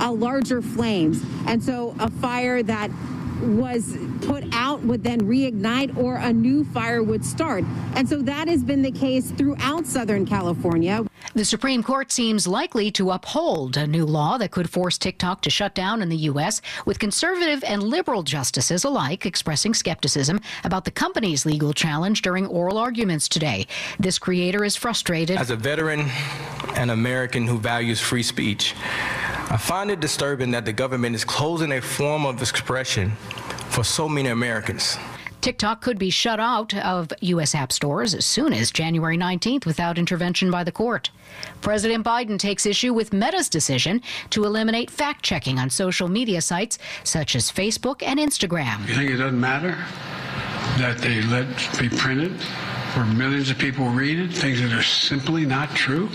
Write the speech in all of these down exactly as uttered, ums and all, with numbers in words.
uh, larger flames. And so a fire that was put out would then reignite, or a new fire would start. And so that has been the case throughout Southern California. The Supreme Court seems likely to uphold a new law that could force TikTok to shut down in the U S, with conservative and liberal justices alike expressing skepticism about the company's legal challenge during oral arguments today. This creator is frustrated. As a veteran and American who values free speech, I find it disturbing that the government is closing a form of expression for so many Americans. TikTok could be shut out of U S app stores as soon as January nineteenth without intervention by the court. President Biden takes issue with Meta's decision to eliminate fact-checking on social media sites such as Facebook and Instagram. You think it doesn't matter that they let be printed where millions of people read it, things that are simply not true?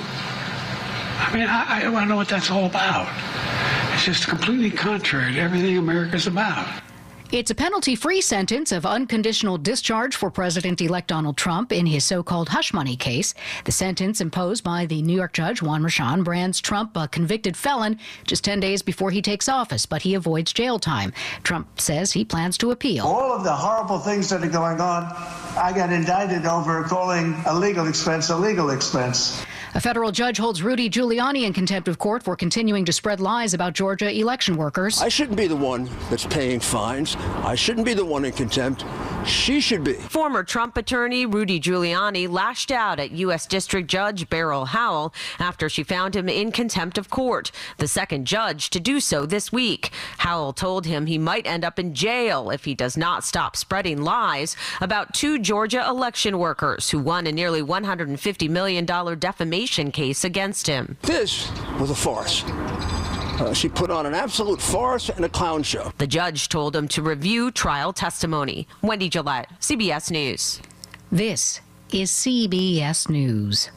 I mean, I, I want to know what that's all about. It's just completely contrary to everything America's about. It's a penalty-free sentence of unconditional discharge for President-elect Donald Trump in his so-called hush money case. The sentence imposed by the New York judge Juan Merchan brands Trump a convicted felon just ten days before he takes office, but he avoids jail time. Trump says he plans to appeal. All of the horrible things that are going on, I got indicted over calling a legal expense a legal expense. A federal judge holds Rudy Giuliani in contempt of court for continuing to spread lies about Georgia election workers. I shouldn't be the one that's paying fines. I shouldn't be the one in contempt. She should be. Former Trump attorney Rudy Giuliani lashed out at U S District Judge Beryl Howell after she found him in contempt of court, the second judge to do so this week. Howell told him he might end up in jail if he does not stop spreading lies about two Georgia election workers who won a nearly one hundred fifty million dollars defamation case against him. This was a farce. Uh, she put on an absolute farce and a clown show. The judge told him to review trial testimony. Wendy Gillette, C B S News. This is C B S News.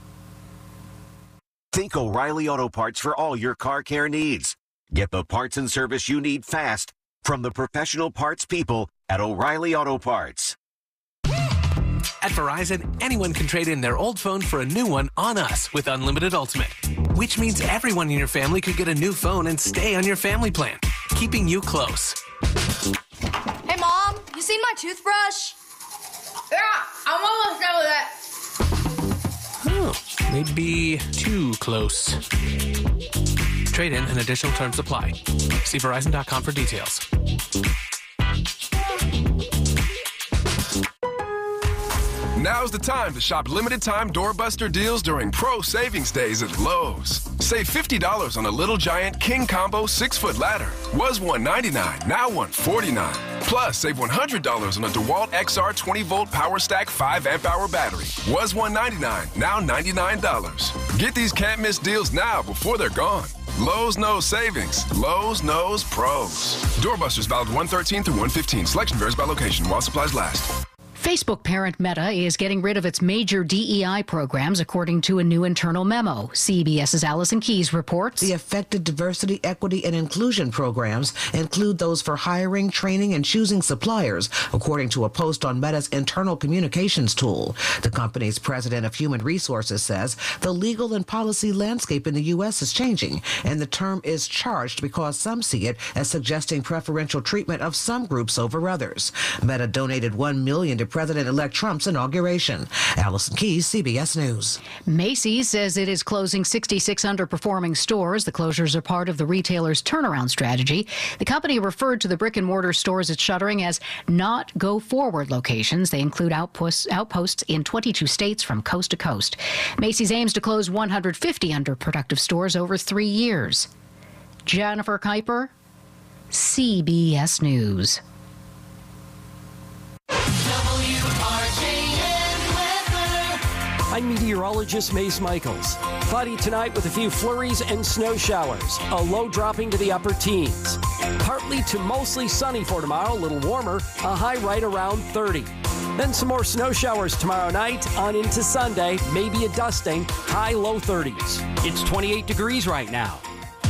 Think O'Reilly Auto Parts for all your car care needs. Get the parts and service you need fast from the professional parts people at O'Reilly Auto Parts. At Verizon, anyone can trade in their old phone for a new one on us with Unlimited Ultimate, which means everyone in your family could get a new phone and stay on your family plan, keeping you close. Hey, Mom, you seen my toothbrush? Yeah, I'm almost done with it. Oh, maybe too close. Trade in and additional terms apply. See Verizon dot com for details. Now's the time to shop limited-time doorbuster deals during Pro Savings Days at Lowe's. Save fifty dollars on a Little Giant King Combo six-foot ladder. Was one ninety-nine, now one forty-nine. Plus, save one hundred dollars on a DeWalt X R twenty-volt Power Stack five amp hour battery. Was one ninety-nine, now ninety-nine dollars. Get these can't-miss deals now before they're gone. Lowe's knows savings. Lowe's knows pros. Doorbusters valid one thirteen through one fifteen. Selection varies by location while supplies last. Facebook parent Meta is getting rid of its major D E I programs, according to a new internal memo. CBS's Allison Keyes reports. The affected diversity, equity, and inclusion programs include those for hiring, training, and choosing suppliers, according to a post on Meta's internal communications tool. The company's president of human resources says the legal and policy landscape in the U S is changing, and the term is charged because some see it as suggesting preferential treatment of some groups over others. Meta donated one million dollars to President-elect Trump's inauguration. Allison Keyes, C B S News. Macy's says it is closing sixty-six underperforming stores. The closures are part of the retailer's turnaround strategy. The company referred to the brick-and-mortar stores it's shuttering as not go-forward locations. They include outposts, outposts in twenty-two states from coast to coast. Macy's aims to close one hundred fifty underproductive stores over three years. Jennifer Kuiper, C B S News. I'm meteorologist Mace Michaels. Cloudy tonight with a few flurries and snow showers. A low dropping to the upper teens. Partly to mostly sunny for tomorrow, a little warmer, a high right around thirty. Then some more snow showers tomorrow night on into Sunday, maybe a dusting, high low thirties. It's twenty-eight degrees right now.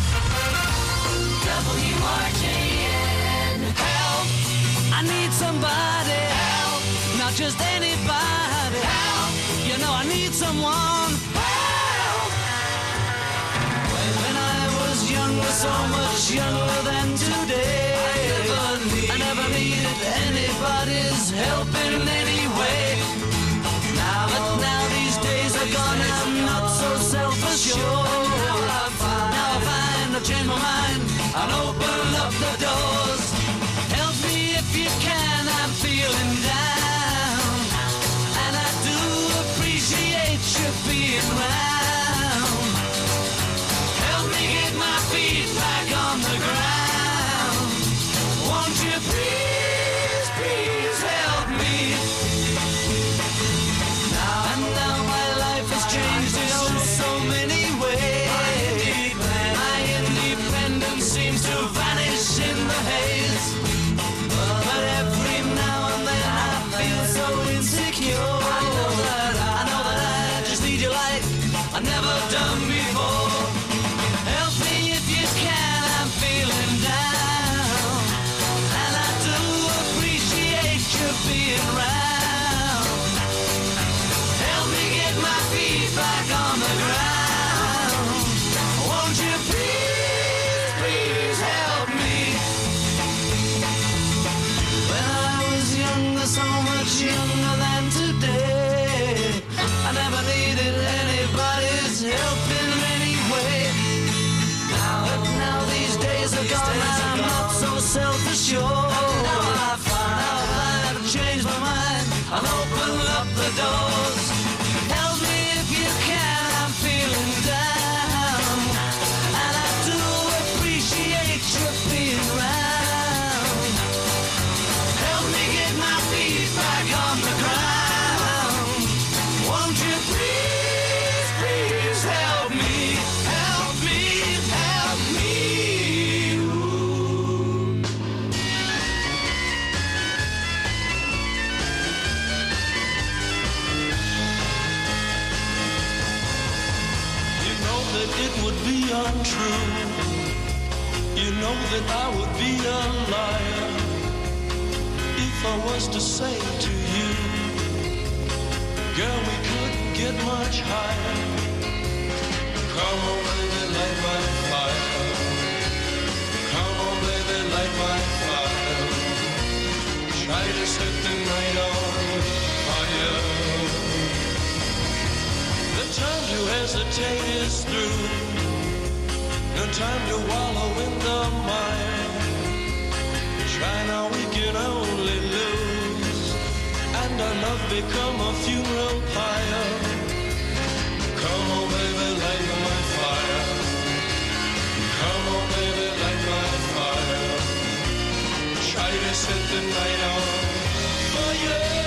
W R J N. Help! I need somebody. Help! Not just anybody. Help! You know I need someone. Help! When I was young with so much much younger than today. I never needed anybody's help in any way. Now that now these days are gone, I'm not so self-assured. Now I find, now I find I've changed my mind and open up the doors. Help me if you can, I'm feeling down, and I do appreciate you being round. Help me get my feet back on the ground. Won't you please, please help me? Now and now my life has changed in oh so many ways. My independence seems to vanish in the haze. But every now and then I feel so insecure. I know that I, I know that I just need you like I've never done before. Help me if you can, I'm feeling down, and I do appreciate you being round. Help me get my feet back on the ground. Won't you please, please help me? When I was younger, so much younger than today, I never needed anybody's help in any way. Now that now these days are gone, and I'm not so self-assured. Now I find out I've changed my mind and open up the doors. Help me if you can, I'm feeling down, and I do appreciate you being round. Help me get my feet back on the ground. Won't you please, please help me? Help me, help me. You know that it would be untrue. You know that I would be a liar if I was to say to you, girl, we couldn't get much higher. Come on, baby, light my fire. Come on, baby, light my fire. Try to set the night on fire. The time to hesitate is through. No time to wallow in the mire. Try now, we can only lose, and our love become a funeral pyre. Come on, baby, light my fire. Come on, baby, light my fire. Try to set the night on fire.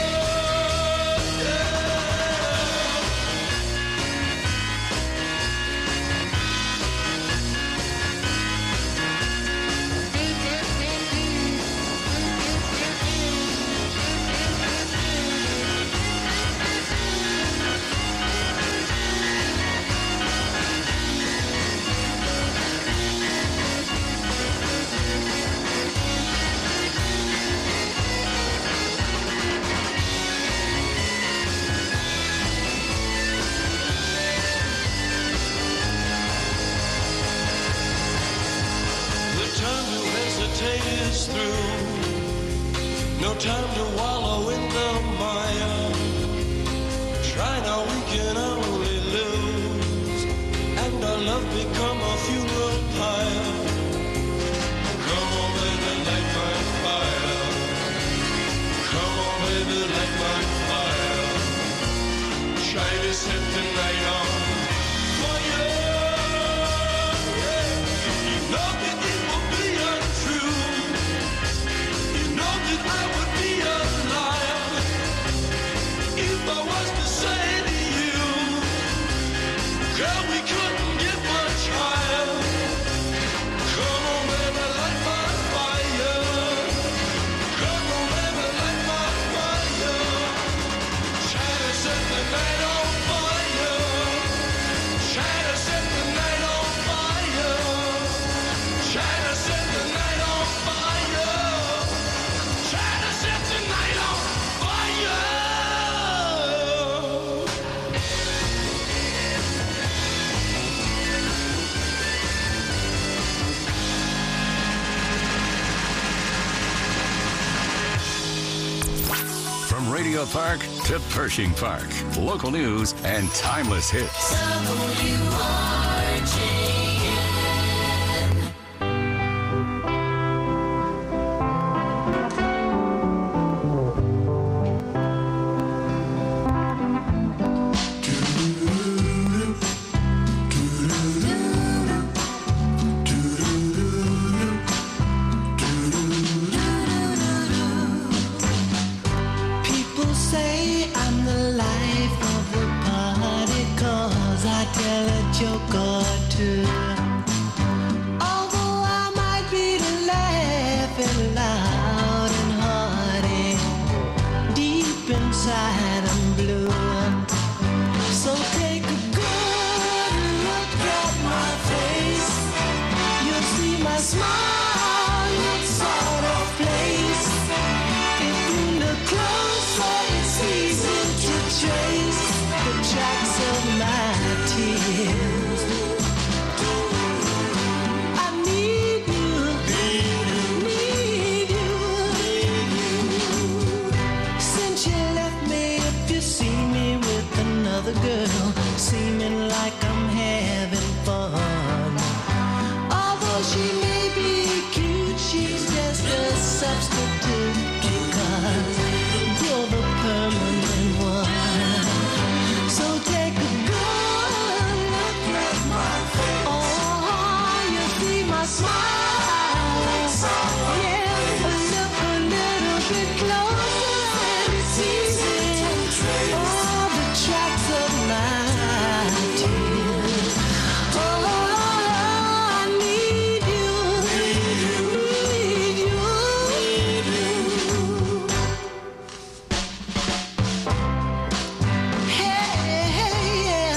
Is through. No time to wallow in the mire. Try now, we can only lose, and our love become a funeral pyre. Come on, baby, light my fire. Come on, baby, light my fire. Try to set the night on fire. You know that it will be untrue. I would be a liar if I was to say to you, girl, we couldn't get much higher. Radio Park to Pershing Park. Local news and timeless hits. W R G N. People say I'm the life of the party 'cause I tell a joke or two. Although I might be laughing loud and hearty, deep inside I'm blue. So take a good look at my face. You'll see my smile looks sort of place. If you look closer, it's easy to trace the tracks of my tears. I need you, need you. Since you left me, if you see me with another girl, seeming like I'm having fun. Although she may be cute, she's just a substitute because you're the permanent one. So take a good look at my face. Oh, you see my smile. Yeah, look a little bit closer and it's easy. All the tracks of my tears. Oh, I need you, need you. Hey, hey, yeah.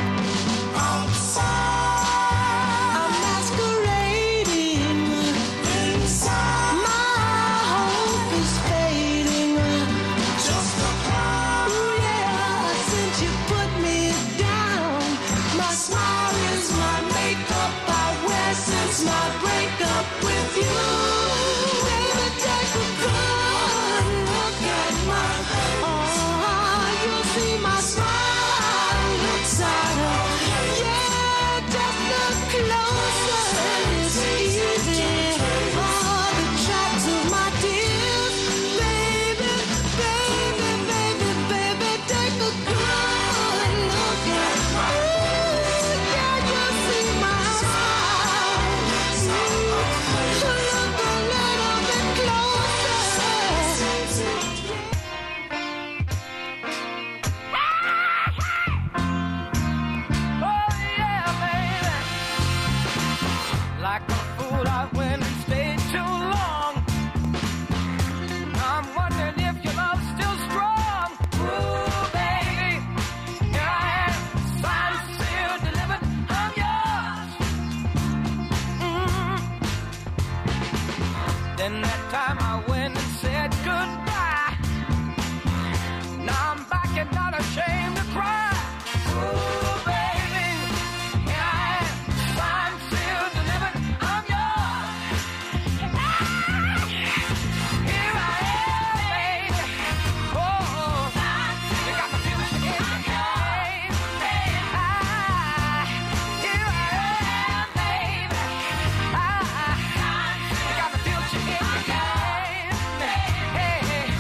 Outside, I'm masquerading. Inside, my hope is fading. Just a cloud. Ooh, yeah, since you put me down, my smile is my makeup I wear since my breakup with you. Baby, take a good look at my face. Oh, you'll see my smile looks out of. Yeah, just look closer and it's easy. All the tracks of my tears. Baby, baby, baby, baby, take a good look at my face. Yeah, you'll see my smile. Look a little bit closer. Like a fool, I went and stayed too long. I'm wondering if your love's still strong. Ooh, baby, here I am, signed, sealed, delivered, I'm yours. Mm. Then that time I went and said goodbye. Now I'm back and not ashamed to cry. Ooh, baby, here I am, signed, sealed, delivered, I'm yours. Here I am, baby. Oh, you got my future in your hand. Ah, here I am, baby. Ah, you got my future in your hand. Hey,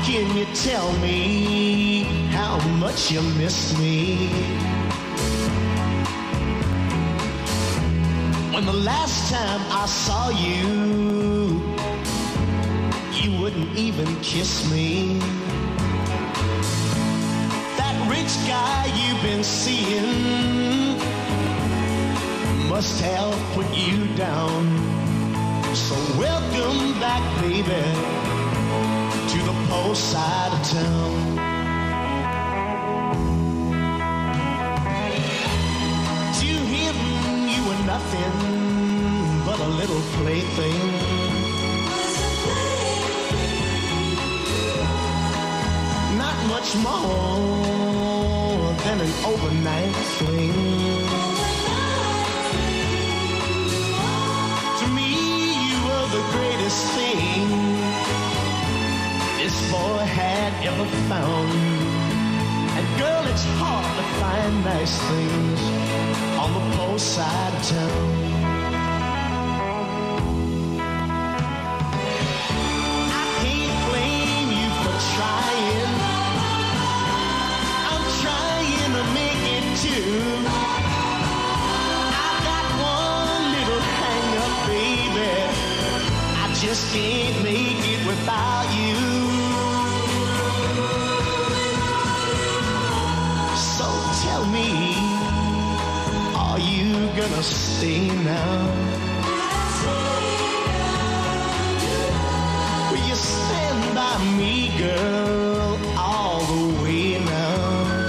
can you tell me how much you miss me? When the last time I saw you, you wouldn't even kiss me. That rich guy you've been seeing must have put you down. So welcome back, baby, to the poor side of town. To him, you were nothing but a little plaything. Not much more than an overnight fling. To me, you were the greatest thing this boy had ever found. And girl, it's hard to find nice things on the poor side of town. I can't blame you for trying. I'm trying to make it too. I've got one little hang up, baby. I just can't make it without you. So tell me, are you gonna stay now? Will you stand by me, girl, all the way now?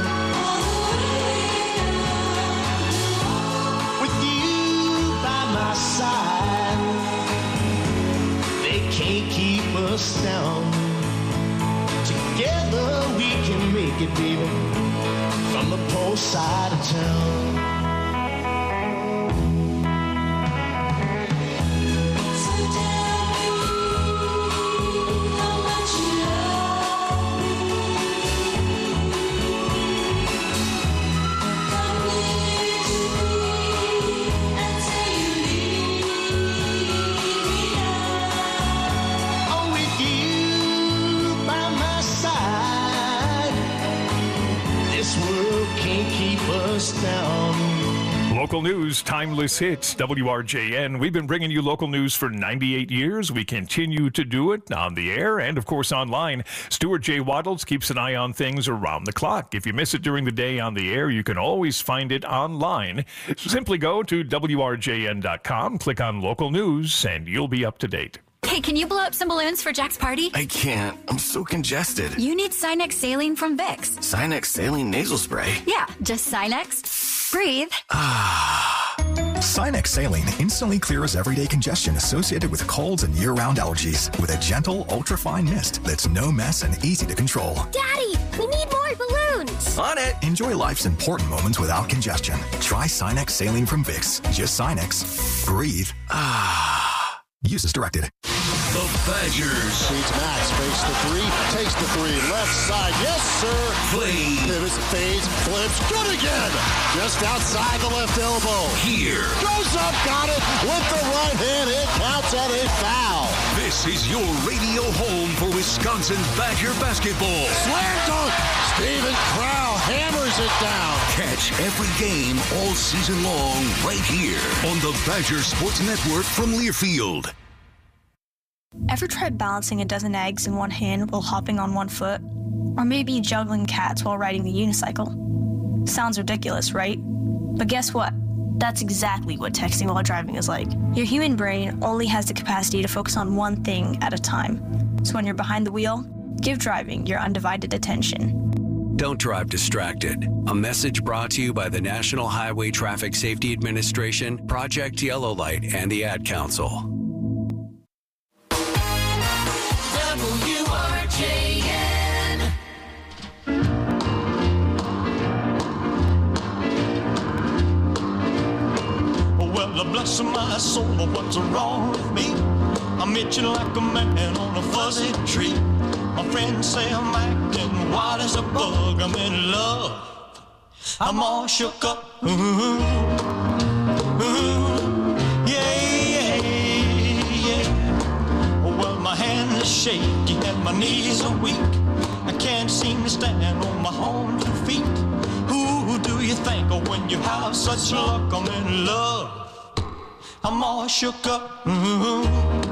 With you by my side, they can't keep us down. Together we can make it, baby, from the poor side of town. Local news, timeless hits, W R J N. We've been bringing you local news for ninety-eight years. We continue to do it on the air and, of course, online. Stuart J. Waddles keeps an eye on things around the clock. If you miss it during the day on the air, you can always find it online. Simply go to W R J N dot com, click on local news, and you'll be up to date. Hey, can you blow up some balloons for Jack's party? I can't. I'm so congested. You need Sinex Saline from Vicks. Sinex Saline Nasal Spray? Yeah, just Sinex. Breathe. Sinex Saline instantly clears everyday congestion associated with colds and year-round allergies with a gentle, ultra-fine mist that's no mess and easy to control. Daddy, we need more balloons. On it. Enjoy life's important moments without congestion. Try Sinex Saline from Vicks. Just Sinex. Breathe. Ah. Use as directed. The Badgers. Feeds Max, fakes the three, takes the three, left side, yes sir. Play. Pivots, fades, flips, good again. Just outside the left elbow. Here. Goes up, got it, with the right hand, it counts at a foul. This is your radio home for Wisconsin Badger basketball. Slam dunk, Steven Crowl hammers it down. Catch every game all season long right here on the Badger Sports Network from Learfield. Ever tried balancing a dozen eggs in one hand while hopping on one foot? Or maybe juggling cats while riding the unicycle? Sounds ridiculous, right? But guess what? That's exactly what texting while driving is like. Your human brain only has the capacity to focus on one thing at a time. So when you're behind the wheel, give driving your undivided attention. Don't drive distracted. A message brought to you by the National Highway Traffic Safety Administration, Project Yellow Light, and the Ad Council. W R J N. Well, bless my soul, what's wrong with me? I'm itching like a man on a fuzzy tree. My friends say I'm acting wild as a bug. I'm in love. I'm all shook up. Ooh, ooh, yeah, yeah, yeah. Well, my hand is shaky and my knees are weak. I can't seem to stand on my own two feet. Who do you think of when you have such luck? I'm in love. I'm all shook up. Mm-hmm.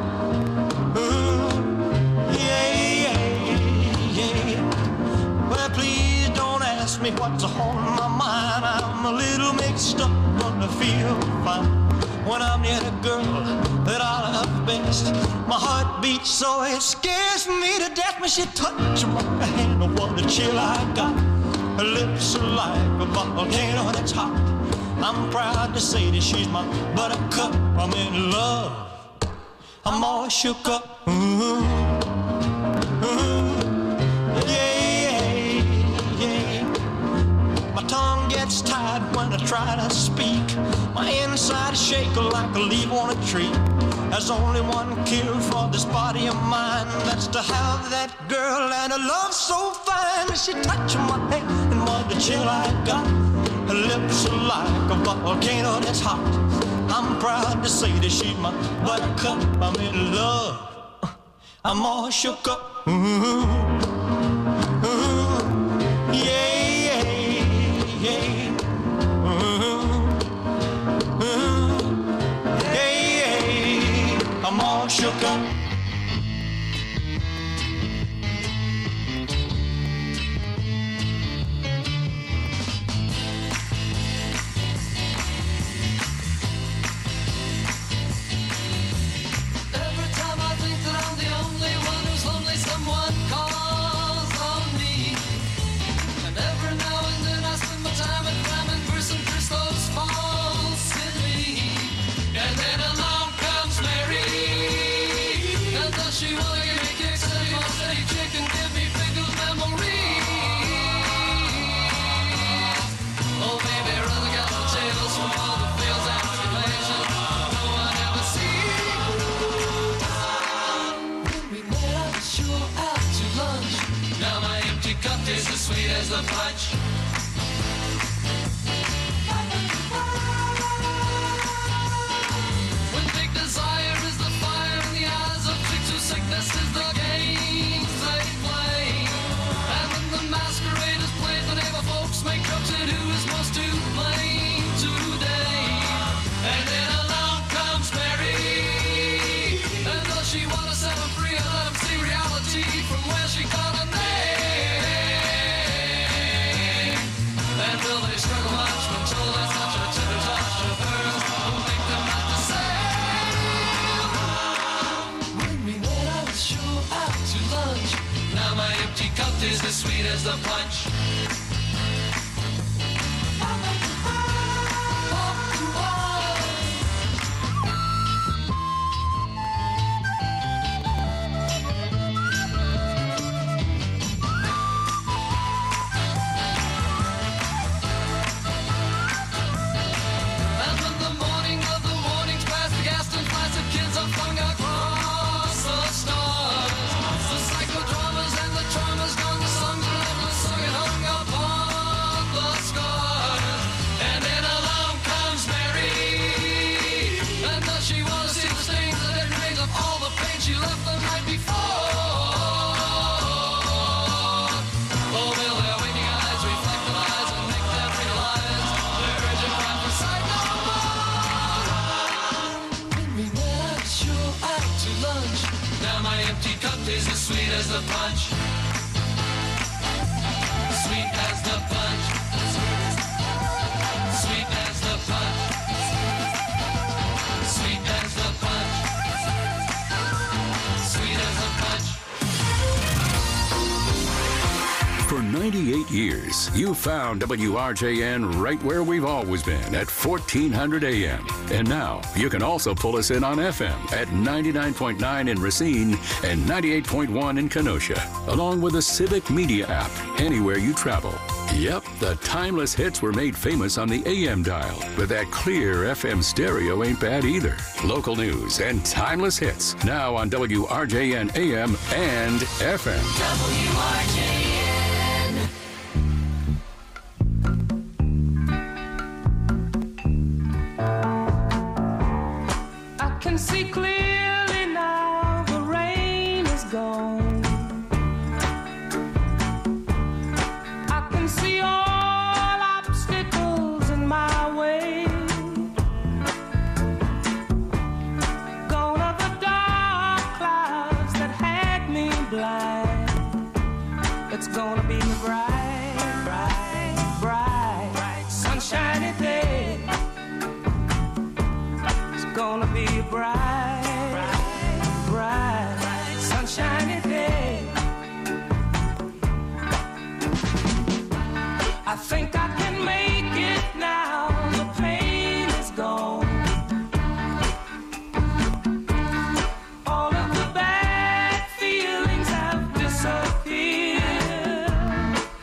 Mm-hmm. Yeah, yeah, yeah. Well, please don't ask me what's on my mind. I'm a little mixed up, but I feel fine when I'm near the girl that I love best. My heart beats so it scares me to death when she touches my hand. Oh, what a chill I got. Her lips are like a volcano that's hot. I'm proud to say that she's my buttercup. I'm in love. I'm all shook up. Mm-hmm. Mm-hmm. Yeah, yeah. My tongue gets tied when I try to speak. My inside is shaking like a leaf on a tree. There's only one cure for this body of mine. That's to have that girl and a love so fine. She touched my hand and what the chill I got. Her lips are like a volcano that's hot. I'm proud to say that she's my buttercup. I'm in love. I'm all shook up. Mm-hmm. Mm-hmm. Yeah, yeah, yeah. Mm-hmm. Mm-hmm. Yeah, yeah. I'm all shook up. The punch. When big desire is the fire in the eyes of chicks whose sickness is the games they play. And when the masquerade is played, the neighbor folks make jokes at who is most to blame today. And then along comes Mary, and does she want to set him free and let him see reality from where she got a name? And will they struggle much until there's such a tender touch of hers will make them not the same? When we met, I was sure out to lunch. Now my empty cup is as sweet as the punch. Is as sweet as the punch. Sweet as the punch. Sweet as the punch. Sweet as the punch. Sweet as the punch. For ninety-eight years, you found W R J N right where we've always been at fourteen hundred A M. And now you can also pull us in on F M at ninety-nine point nine in Racine and ninety-eight point one in Kenosha, along with the Civic Media app anywhere you travel. Yep, the timeless hits were made famous on the A M dial, but that clear F M stereo ain't bad either. Local news and timeless hits now on W R J N A M and F M. W R J N. I can see clearly now the rain is gone. it's gonna be a bright, bright, bright, bright, sunshiny day. It's gonna be a bright, bright, bright, sunshiny day. I think I can make it now. The pain is gone. All of the bad feelings have disappeared.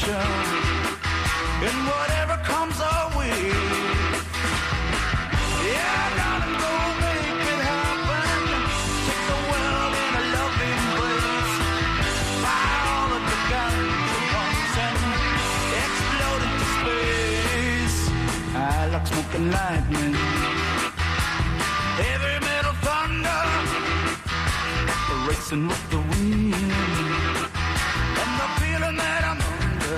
adventure in whatever comes our way. Yeah, I gotta go make it happen. Take the world in a loving embrace. Fire all of the guns at once and explode into space. I like smoking lightning, heavy metal thunder, racing with the wind, and the feeling that I'm under.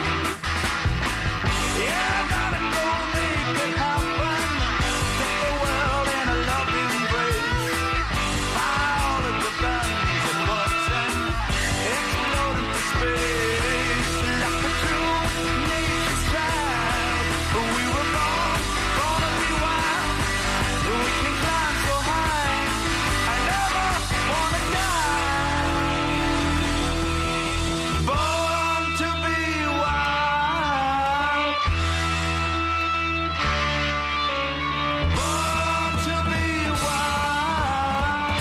Yeah, I gotta go make it happen. Take the world in a loving embrace. Fire all of the guns at once and explode into space. Like a true nature's child, we were born, born to be wild. We can climb so high, I never wanna die. Born to be wild. Born to be wild.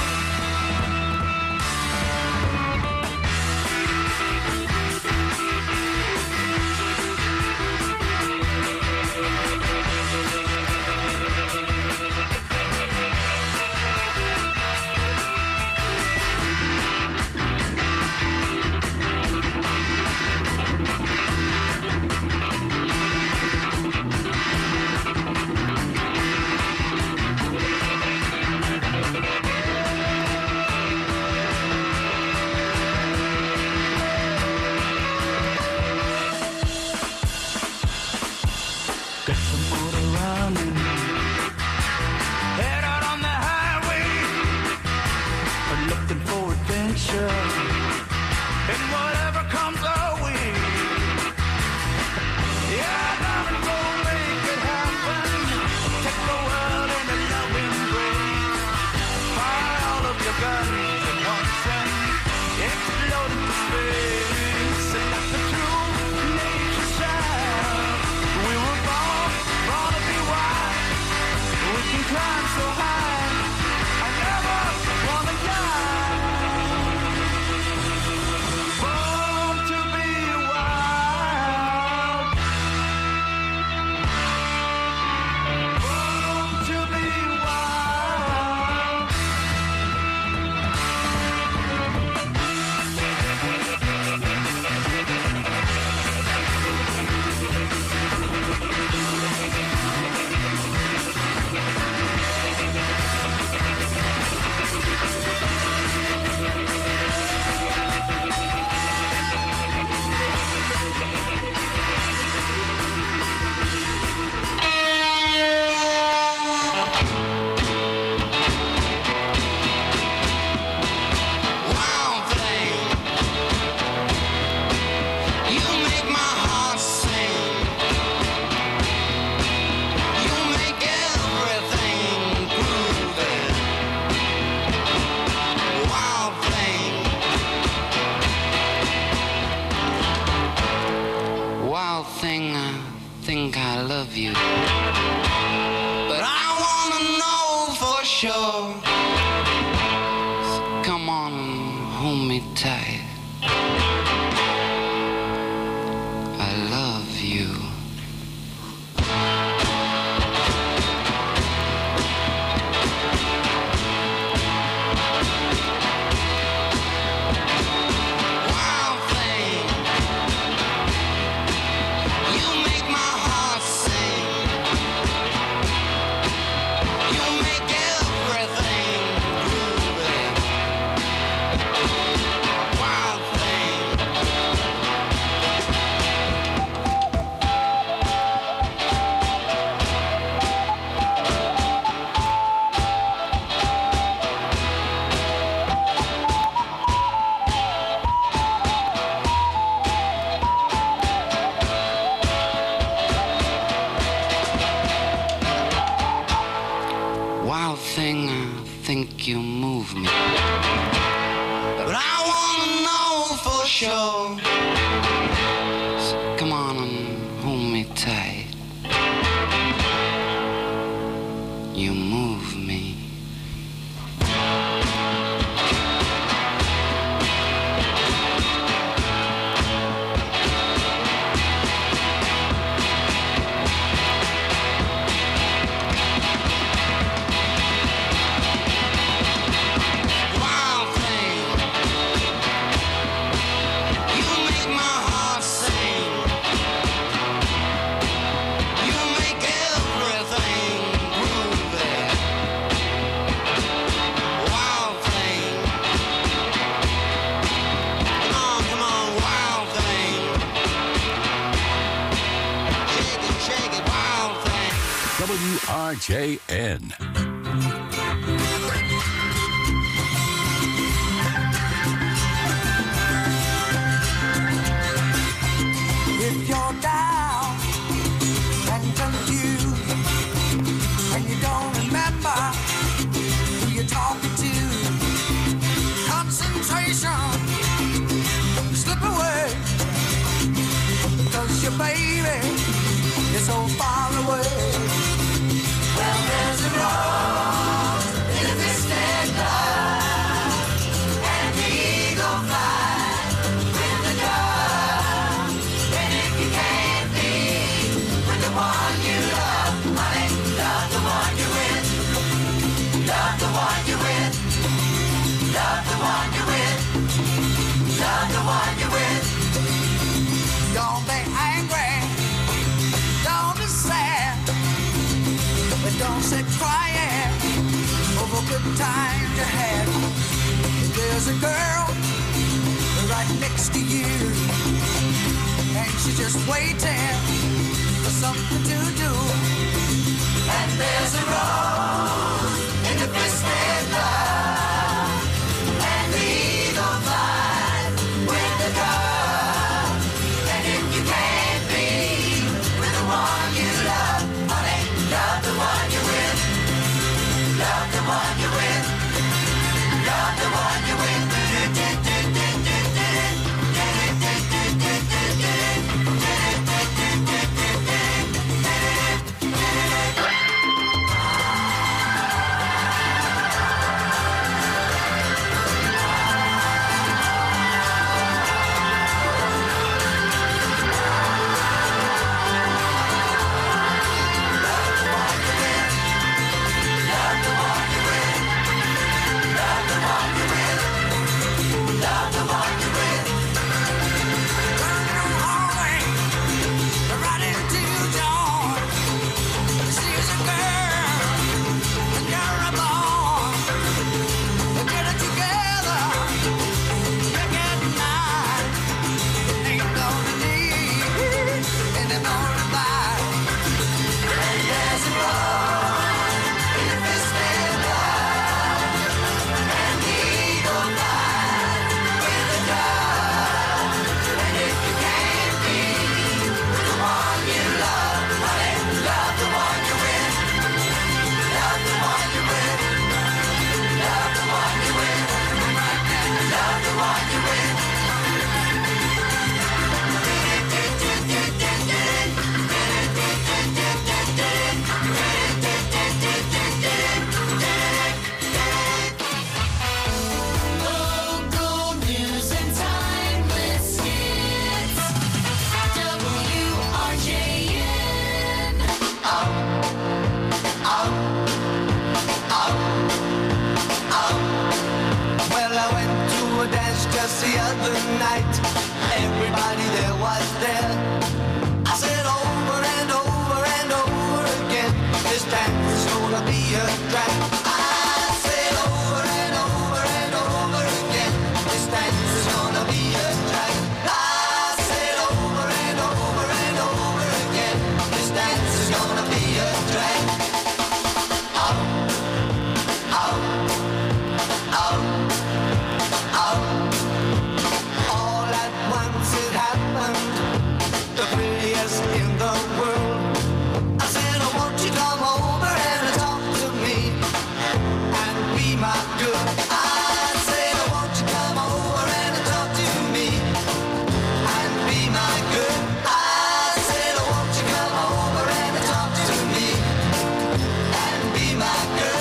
Get some motor running. Head out on the highway, looking for adventure and whatever comes our way. Yeah, I gotta go make it happen. Take the world in a loving embrace. Fire all of your guns at once and explode into space. And that's the true nature's child. We were born, born to be wild. We can climb so high, I never wanna die. Born to be wild. Born to be wild. Wild thing, you make my heart sing. You make everything groovy. Wild thing, wild thing, I think I love you, but I wanna know for sure. Come on and hold me tight. I love you. Wild thing, you make my heart sing. You make everything groovy. Wild thing. Wild thing, I think you move me, but I wanna know for sure. So come on and hold me tight. You move me. R J N. If you're down and confused and you don't remember who you're talking to, concentration slip away because your baby is so far away. Well, there's a rose in a distant cloud and the eagle flies with the dove. And if you can't be with the one you love, honey, love the one you're with. Love the one you're with. Love the one you're with. Love the one you're with. Don't be angry. Don't be sad. But don't sit crying over good times you had. There's a girl right next to you, and she's just waiting for something to do. And there's a rose in the twisted love, and the eagle flies with the dove. And if you can't be with the one you love, honey, love the one you're with. Love the one you're with. Love the one you're with. Local news and timeless hits. W R J N. Oh, oh, oh, oh. Well, I went to a dance just the other night. Everybody there was there. I said over and over and over again, this dance is gonna be a drag. I said over and over and over again, this dance is gonna be a drag. I said over and over and over again, this dance is gonna be a drag. Oh, oh, oh, oh. All at once it happened, the prettiest in the world. I said, oh, won't you come over and talk to me and be my girl? I said, oh, won't you come over and talk to me and be my girl? I said, oh, won't you come over and talk to me and be my girl?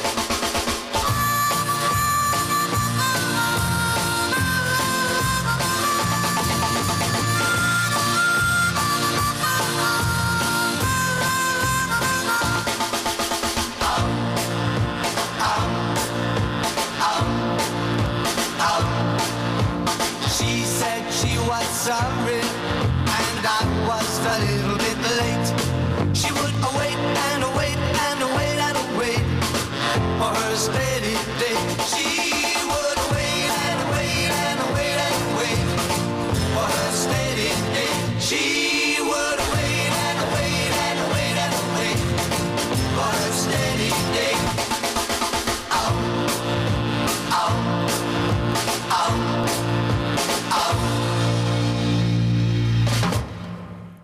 She said she was sorry and I was a little bit late. She would wait and wait and wait and wait for her steady day. She would wait and wait and wait and wait for her steady day. She would wait and wait and wait and wait for her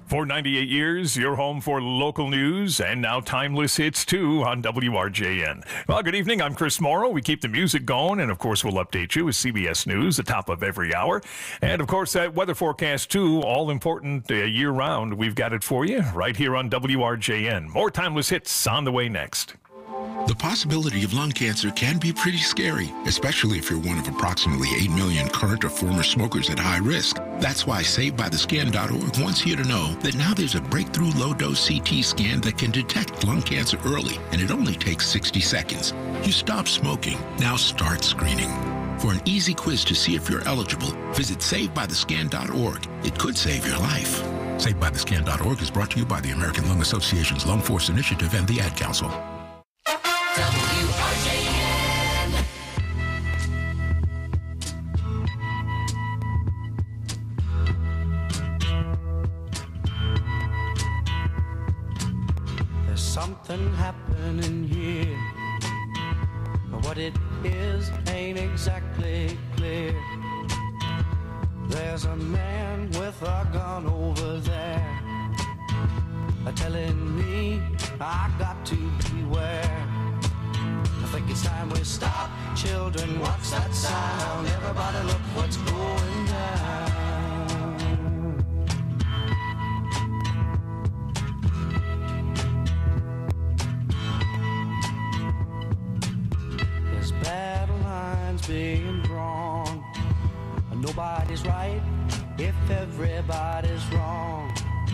For ninety-eight years, your home for local news and now timeless hits too on W R J N. Well, good evening. I'm Chris Morrow. We keep the music going, and of course, we'll update you with C B S News at the top of every hour. And of course, that weather forecast too, all important uh, year round. We've got it for you right here on W R J N. More timeless hits on the way next. The possibility of lung cancer can be pretty scary, especially if you're one of approximately eight million current or former smokers at high risk. That's why Saved By The Scan dot org wants you to know that now there's a breakthrough low-dose C T scan that can detect lung cancer early, and it only takes sixty seconds. You stop smoking, now start screening. For an easy quiz to see if you're eligible, visit Saved By The Scan dot org. It could save your life. Saved By The Scan dot org is brought to you by the American Lung Association's Lung Force Initiative and the Ad Council. W R J N. There's something happening here, but what it is ain't exactly clear. There's a man with a gun over there, telling me I got to beware. I think it's time we stop. Children, what's that sound? Everybody look what's going down. There's battle lines being drawn. Nobody's right if everybody's wrong.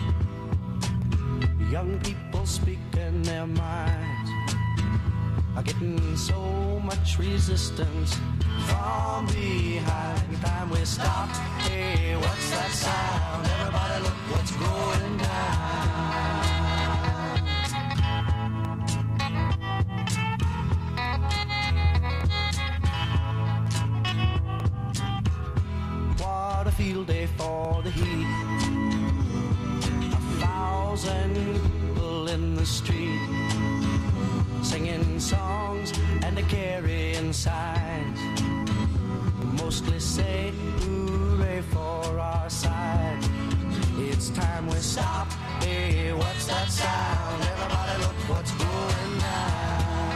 Young people speaking their minds are getting so much resistance from behind. Every time we stop, hey, what's that sound? Everybody look what's going down. What a field day for the heat. A thousand people in the street, singing songs and carrying signs, mostly say hooray for our side. It's time we stop. Hey, what's that sound? Everybody look what's going down.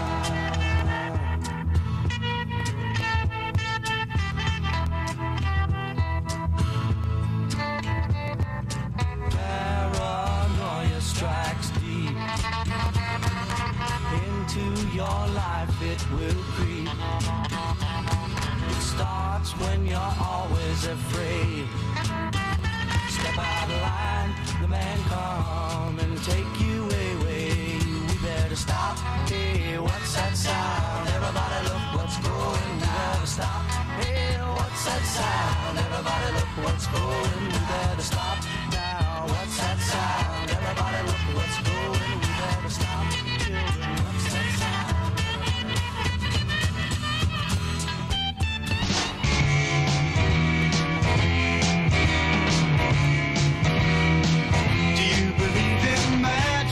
Paranoia strikes deep into your life, it will creep. It starts when you're always afraid. Step out of line, the man come and take you away. We better stop. Hey, what's that sound? Everybody look what's going. We better stop. Hey, what's that sound? Everybody look what's going. We better stop now. What's that sound? Everybody look what's going. We better stop. Children, what's that sound? Do you believe in magic?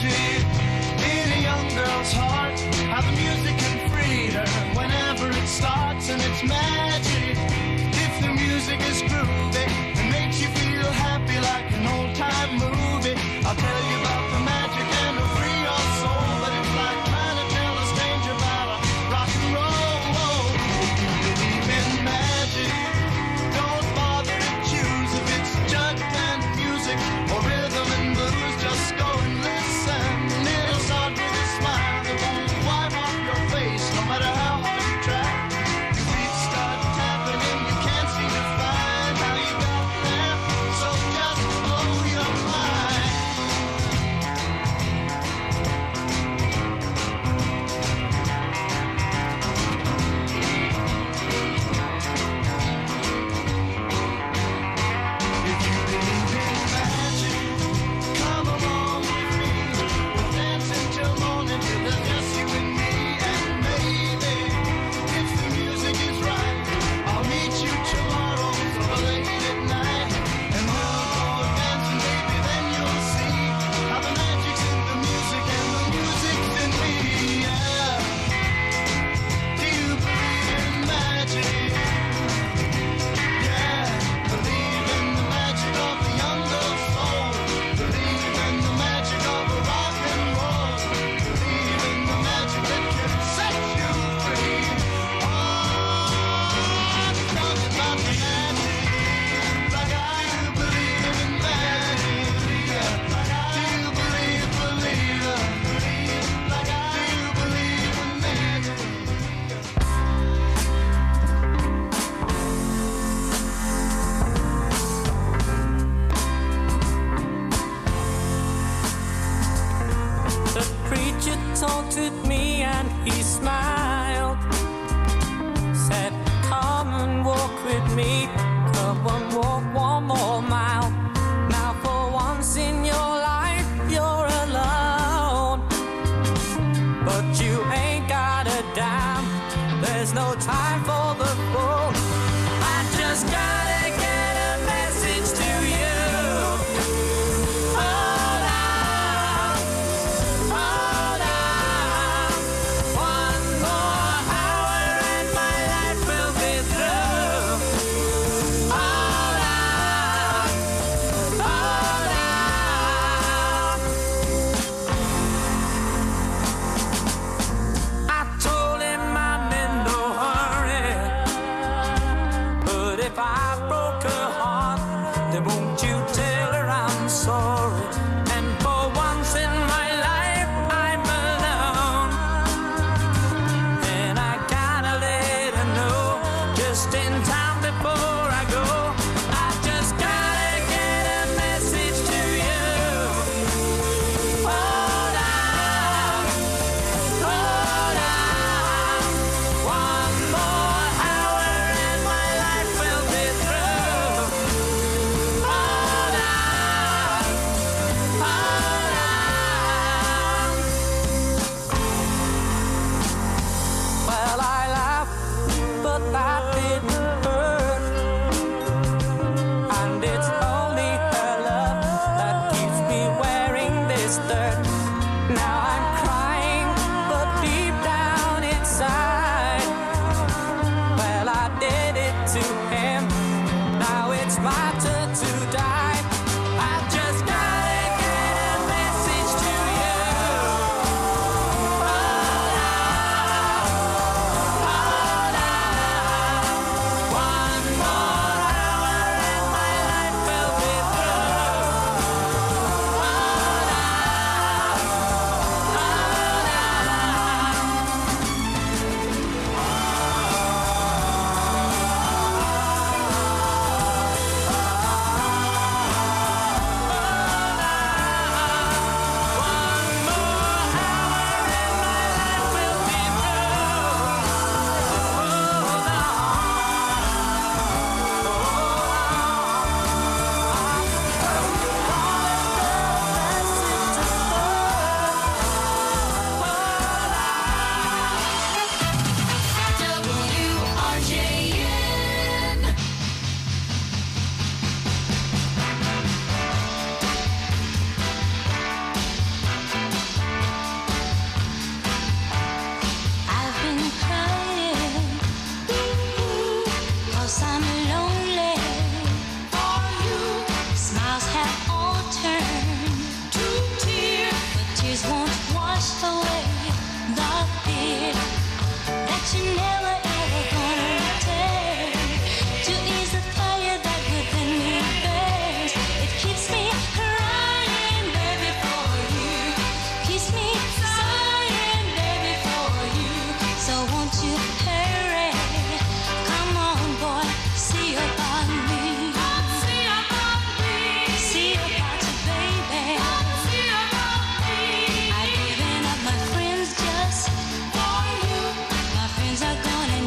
'cause I'm lonely for you. Smiles have all turned to tears, but tears won't wash away the fear that you never ever gonna take. To ease the fire that within me burns, it keeps me crying, baby, for you. Keeps me sighing, baby, for you. So won't you hurry? Come on, boy, see about me. See about me. See about you, baby. See about me. I've given up my friends just for you. My friends are gonna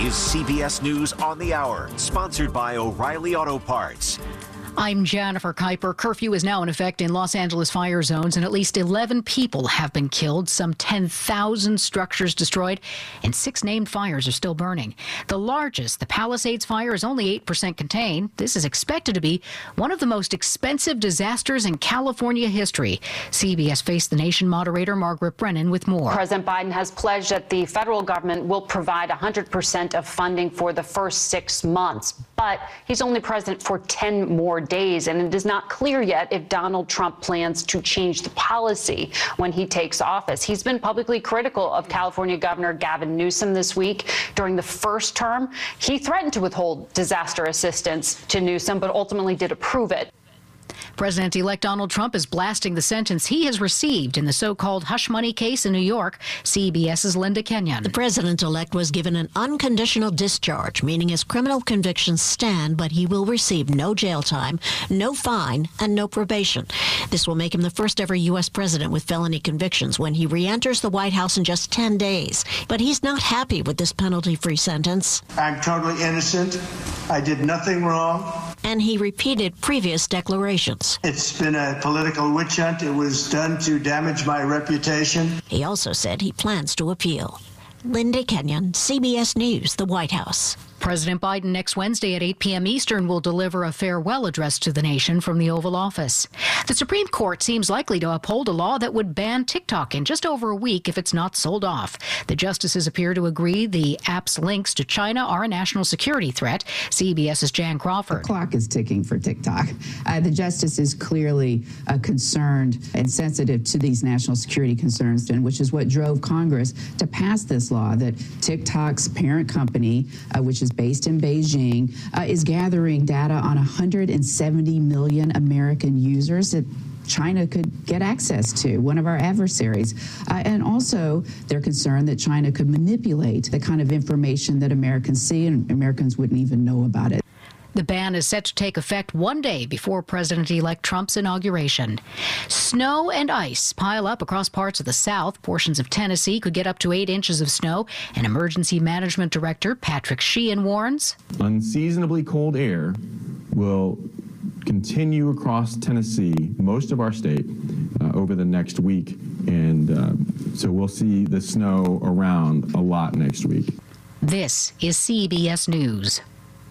is C B S News on the Hour, sponsored by O'Reilly Auto Parts. I'm Jennifer Kuiper. Curfew is now in effect in Los Angeles fire zones, and at least eleven people have been killed, some ten thousand structures destroyed, and six named fires are still burning. The largest, the Palisades fire, is only eight percent contained. This is expected to be one of the most expensive disasters in California history. C B S Face the Nation moderator Margaret Brennan with more. President Biden has pledged that the federal government will provide one hundred percent of funding for the first six months. But he's only president for ten more days, and it is not clear yet if Donald Trump plans to change the policy when he takes office. He's been publicly critical of California Governor Gavin Newsom this week. During the first term, he threatened to withhold disaster assistance to Newsom, but ultimately did approve it. President-elect Donald Trump is blasting the sentence he has received in the so-called hush money case in New York. CBS's Linda Kenyon. The president-elect was given an unconditional discharge, meaning his criminal convictions stand, but he will receive no jail time, no fine, and no probation. This will make him the first ever U S president with felony convictions when he re-enters the White House in just ten days. But he's not happy with this penalty-free sentence. I'm totally innocent. I did nothing wrong. And he repeated previous declarations. It's been a political witch hunt. It was done to damage my reputation. He also said he plans to appeal. Linda Kenyon, C B S News, the White House. President Biden next Wednesday at eight p.m. Eastern will deliver a farewell address to the nation from the Oval Office. The Supreme Court seems likely to uphold a law that would ban TikTok in just over a week if it's not sold off. The justices appear to agree the app's links to China are a national security threat. CBS's Jan Crawford. The clock is ticking for TikTok. Uh, the justice is clearly uh, concerned and sensitive to these national security concerns, and which is what drove Congress to pass this law that TikTok's parent company, uh, which is based in Beijing, uh, is gathering data on one hundred seventy million American users that China could get access to, one of our adversaries. Uh, and also, they're concerned that China could manipulate the kind of information that Americans see, and Americans wouldn't even know about it. The ban is set to take effect one day before President-elect Trump's inauguration. Snow and ice pile up across parts of the South. Portions of Tennessee could get up to eight inches of snow. And Emergency Management Director Patrick Sheehan warns. Unseasonably cold air will continue across Tennessee, most of our state, uh, over the next week. And uh, so we'll see the snow around a lot next week. This is C B S News.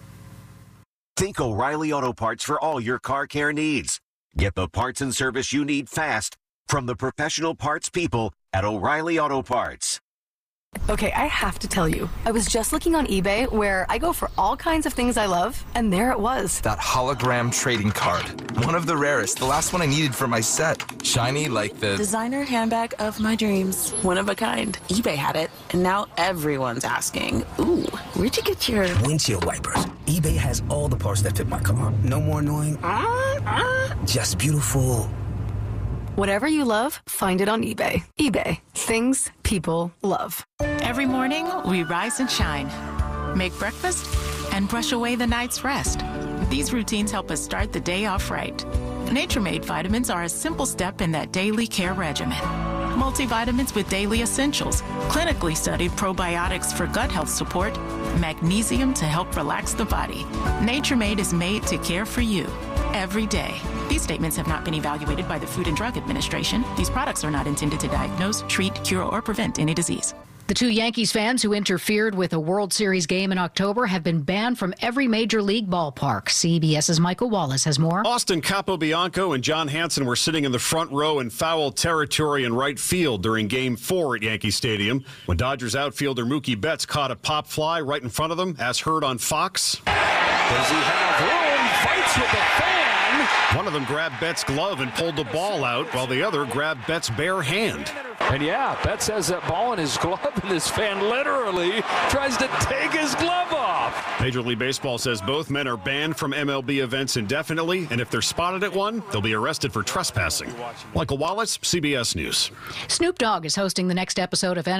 Think O'Reilly Auto Parts for all your car care needs. Get the parts and service you need fast from the professional parts people at O'Reilly Auto Parts. Okay, I have to tell you, I was just looking on eBay where I go for all kinds of things I love, and there it was. That hologram trading card. One of the rarest, the last one I needed for my set. Shiny like the... designer handbag of my dreams. One of a kind. eBay had it, and now everyone's asking, ooh, where'd you get your... windshield wipers. eBay has all the parts that fit my car. No more annoying... Uh, uh, just beautiful... Whatever you love, find it on eBay. eBay. Things people love. Every morning, we rise and shine, make breakfast, and brush away the night's rest. These routines help us start the day off right. Nature-Made vitamins are a simple step in that daily care regimen. Multivitamins with daily essentials, clinically studied probiotics for gut health support, magnesium to help relax the body. Nature-Made is made to care for you every day. These statements have not been evaluated by the Food and Drug Administration. These products are not intended to diagnose, treat, cure, or prevent any disease. The two Yankees fans who interfered with a World Series game in October have been banned from every major league ballpark. CBS's Michael Wallace has more. Austin Capobianco and John Hansen were sitting in the front row in foul territory in right field during Game four at Yankee Stadium when Dodgers outfielder Mookie Betts caught a pop fly right in front of them, as heard on Fox. Does he have room? Fights with the fan. One of them grabbed Betts' glove and pulled the ball out, while the other grabbed Betts' bare hand. And yeah, Betts has that ball in his glove, and this fan literally tries to take his glove off. Major League Baseball says both men are banned from M L B events indefinitely, and if they're spotted at one, they'll be arrested for trespassing. Michael Wallace, C B S News. Snoop Dogg is hosting the next episode of N